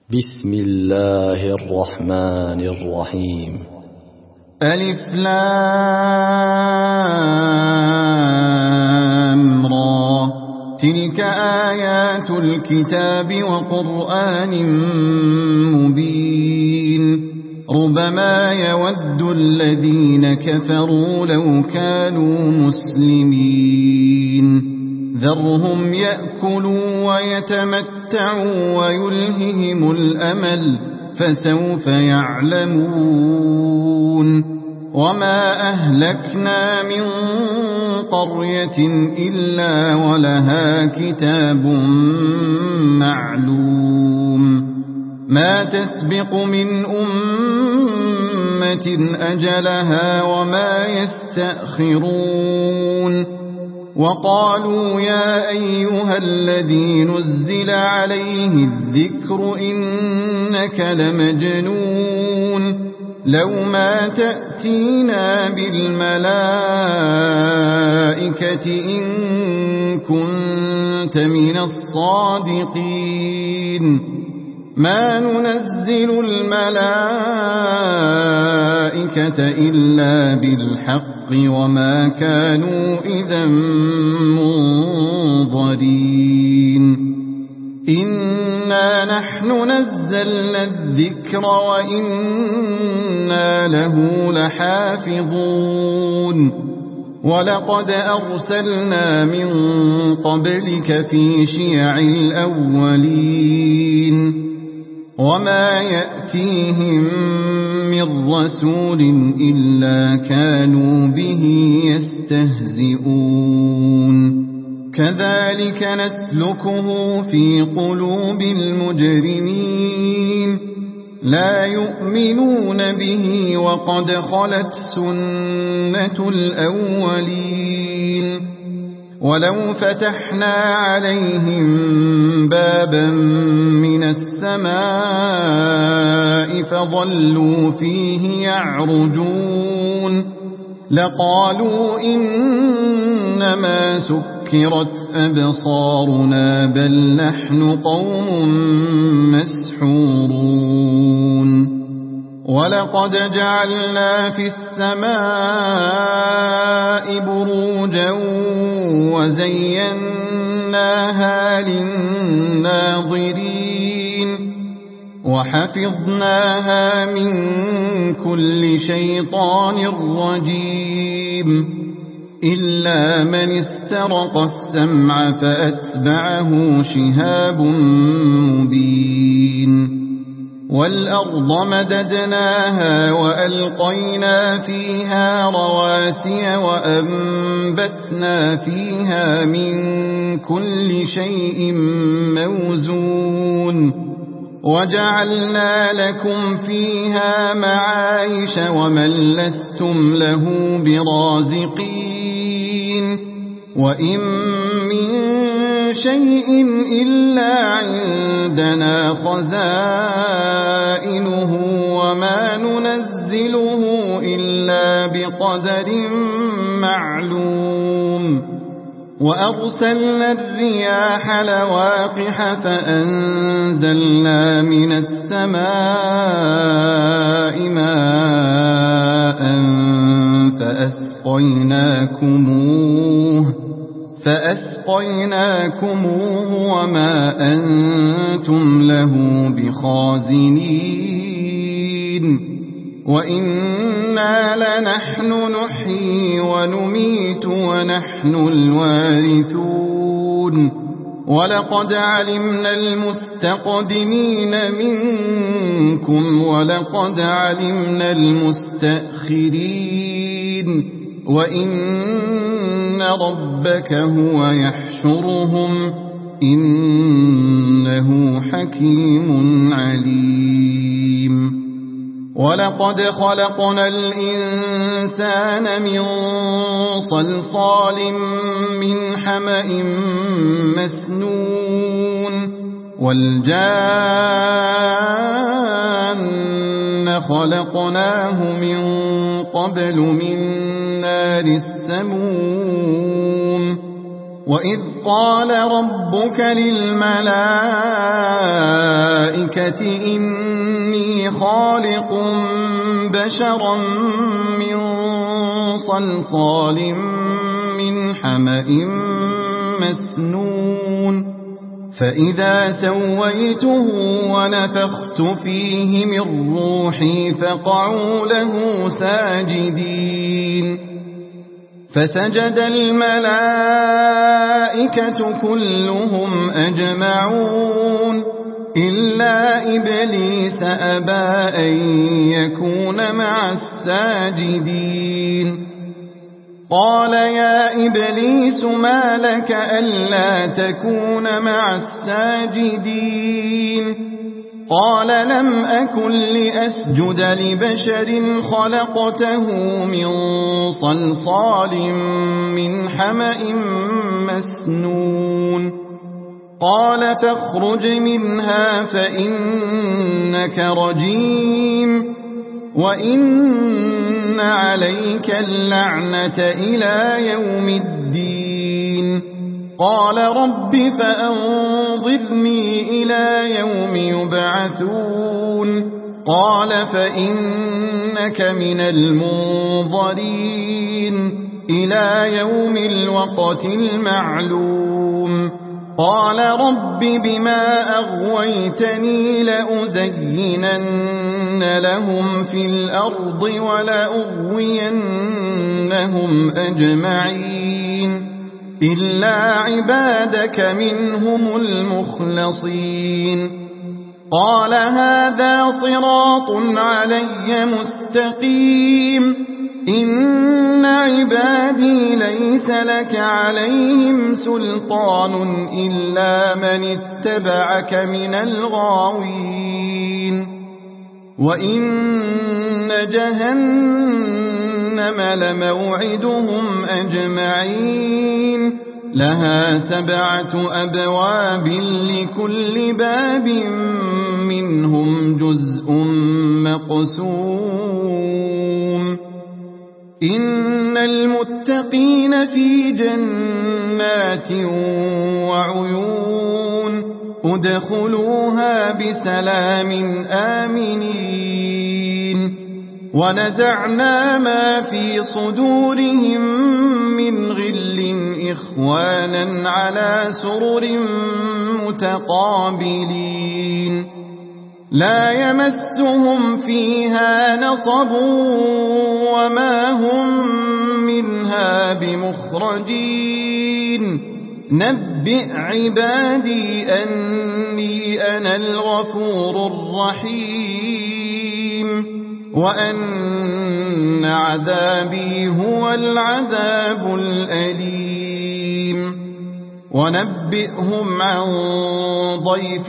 بسم الله الرحمن الرحيم. ألف لام را تلك آيات الكتاب وقرآن مبين ربما يود الذين كفروا لو كانوا مسلمين ذرهم يأكلوا ويتمتعوا ويلههم الأمل فسوف يعلمون وما أهلكنا من قرية إلا ولها كتاب معلوم ما تسبق من أمة أجلها وما يستأخرون وقالوا يا أيها الذي نزل عليه الذكر إنك لمجنون لو ما تأتينا بالملائكة إن كنت من الصادقين ما ننزل الملائكة إلا بالحق وما كانوا إذا منظرين إنا نحن نزلنا الذكر وإنا له لحافظون ولقد أرسلنا من قبلك في شيع الأولين وما يأتيهم من رسول إلا كانوا به يستهزئون كذلك نسلكه في قلوب المجرمين لا يؤمنون به وقد خلت سنة الأولين ولو فتحنا عليهم بابا من السماء فظلوا فيه يعرجون لقالوا إنما سكرت أبصارنا بل نحن قوم مسحورون ولقد جعلنا في السماء بروجا وزيناها للناظرين وحفظناها من كل شيطان رجيم إلا من استرق السمع فأتبعه شهاب مبين والأرض مددناها وألقينا فيها رواسي وأنبتنا فيها من كل شيء موزون وجعلنا لكم فيها معايش ومن لستم له برازقين وإن من شيء إلا عندنا خزائنه وما ننزله إلا بقدر معلوم وأرسلنا الرياح لواقح فأنزلنا من السماء ماء فأسقيناكموه وما أنتم له بخازنين وإنا لنحن نحيي ونميت ونحن الوارثون ولقد علمنا المستقدمين منكم ولقد علمنا المستأخرين وإن ربك هو يحشرهم إنه حكيم عليم ولقد خلقنا الإنسان من صلصال من حمأ مسنون والجان خلقناه من قبل من نار السموم وإذ قال ربك للملائكة القيامة إني خالق بشرا من صلصال من حمأ مسنون فإذا سويته ونفخت فيه من روحي فقعوا له ساجدين فسجد الملائكة كلهم أجمعون إلا إبليس أبى أن يكون مع الساجدين قال يا إبليس ما لك ألا تكون مع الساجدين قال لم أكن لأسجد لبشر خلقته من صلصال من حمأ مسنون قال فاخرج منها فإنك رجيم وإن عليك اللعنة إلى يوم الدين قال رب فأنظرني إلى يوم يبعثون قال فإنك من المنظرين إلى يوم الوقت المعلوم قال رب بما أغويتني لأزينن لهم في الأرض ولأغوينهم أجمعين إلا عبادك منهم المخلصين قال هذا صراط علي مستقيم إن عبادي ليس لك عليهم سلطان إلا من اتبعك من الغاوين وإن جهنم لموعدهم أجمعين لها 7 أبواب لكل باب منهم جزء مقسوم إن المتقين في جنات وعيون ادخلوها بسلام آمنين ونزعنا ما في صدورهم من غل إخوانا على سرر متقابلين لا يمسهم فيها نصب وما هم منها بمخرجين نبئ عبادي أني أنا الغفور الرحيم وأن عذابي هو العذاب الأليم ونبئهم عن ضيف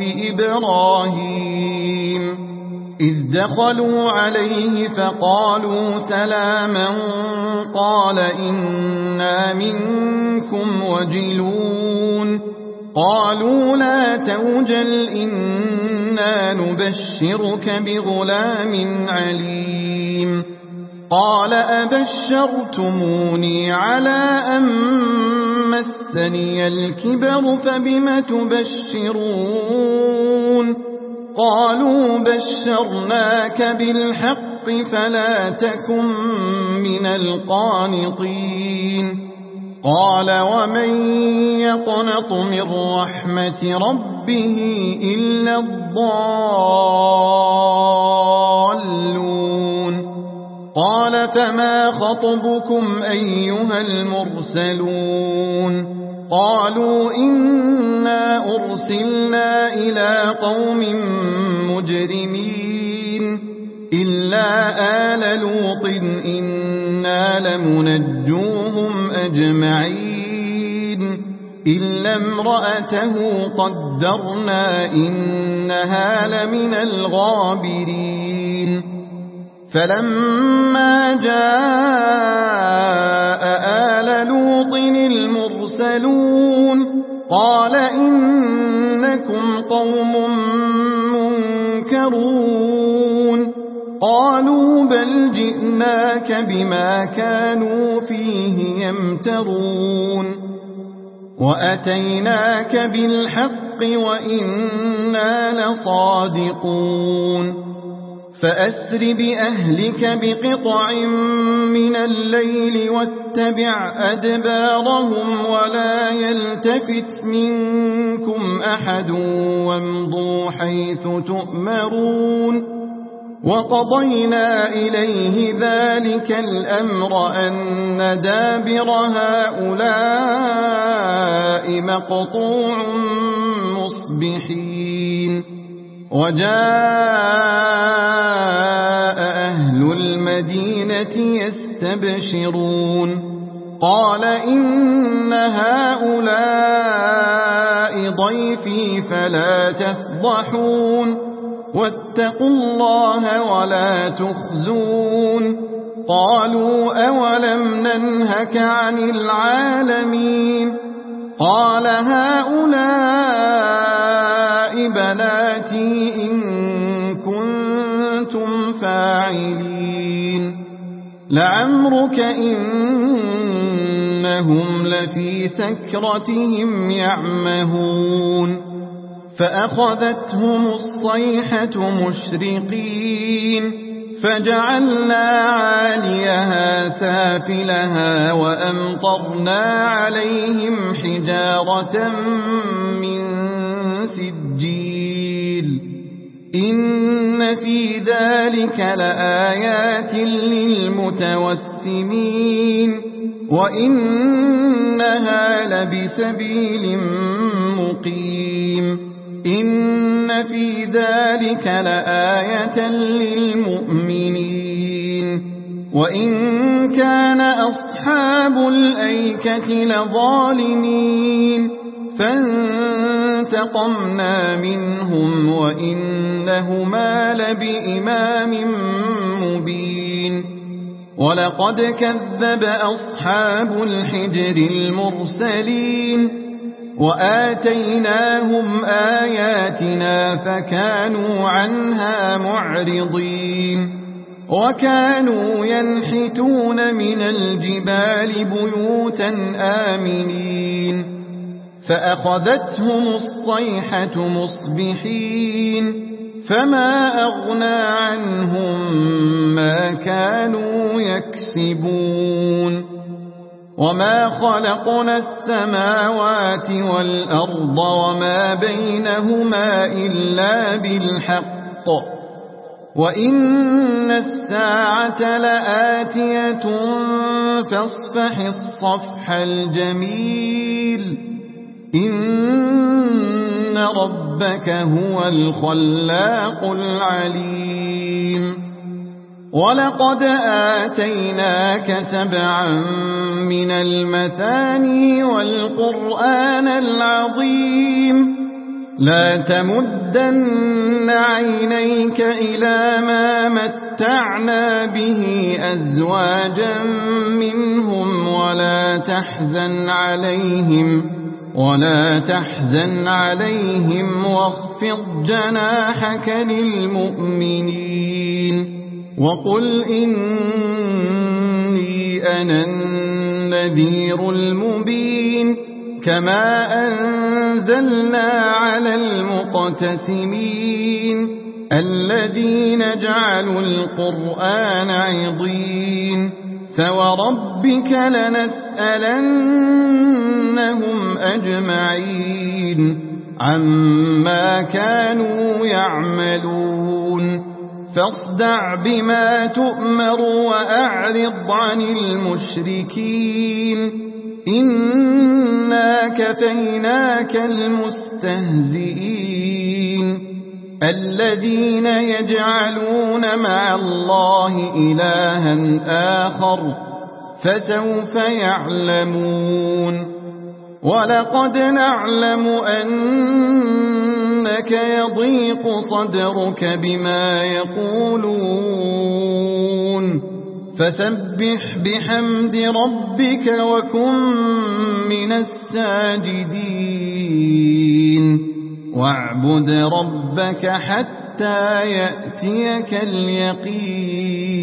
إبراهيم إذ دخلوا عليه فقالوا سلاما قال إنا منكم وجلون قالوا لا توجل إنا نبشرك بغلام عليم قال أبشرتموني على أن مسني الكبر فبم تبشرون قالوا بشرناك بالحق فلا تكن من القانطين قال ومن يقنط من رحمة ربه إلا الضالون قال فما خطبكم أيها المرسلون قالوا إنا أرسلنا إلى قوم مجرمين إلا آل لوط إنا لمنجوهم أجمعين إلا امرأته قدرنا إنها لمن الغابرين فلما جاء آل لوط المرسلون قال إنكم قوم منكرون قالوا بل جئناك بما كانوا فيه يمترون وأتيناك بالحق وإنا لصادقون فأسر بأهلك بقطع من الليل واتبع أدبارهم ولا يلتفت منكم أحد وامضوا حيث تؤمرون وقضينا إليه ذلك الأمر أن دابر هؤلاء مقطوع مصبحين وجاء أهل المدينة يستبشرون قال إن هؤلاء ضيفي فلا تفضحون واتقوا الله ولا تخزون قالوا أولم ننهك عن العالمين قال هؤلاء بناتي إن كنتم فاعلين لعمرك إنهم لفي سكرتهم يعمهون فأخذتهم الصيحة مشرقين فجعلنا عاليها سافلها وأمطرنا عليهم حجارة من سجيل إن في ذلك لآيات للمتوسمين وإنها لبسبيل مقيم إن في ذلك لآية للمؤمنين وإن كان أصحاب الأيكة لظالمين فانتقمنا منهم وإنهما لبإمام مبين ولقد كذب أصحاب الحجر المرسلين وآتيناهم آياتنا فكانوا عنها معرضين وكانوا ينحتون من الجبال بيوتا آمنين فأخذتهم الصيحة مصبحين فما أغنى عنهم ما كانوا يكسبون وما خلقنا السماوات والأرض وما بينهما إلا بالحق وإن الساعة لآتية فاصفح الصفح الجميل إن ربك هو الخلاق العليم ولقد آتيناك 7 من المثاني والقرآن العظيم لا تمدن عينيك إلى ما متعنا به أزواجا منهم ولا تحزن عليهم واخفض جناحك للمؤمنين وقل إني أنا النذير المبين كما أنزلنا على المقتسمين الذين جعلوا القرآن عضين فوربك لنسألنهم أجمعين عما كانوا يعملون فاصدع بما تؤمر وأعرض عن المشركين إنا كفيناك المستهزئين الذين يجعلون مع الله إلها آخر فسوف يعلمون ولقد نعلم أنك يضيق صدرك بما يقولون فسبح بحمد ربك وكن من الساجدين واعبد ربك حتى يأتيك اليقين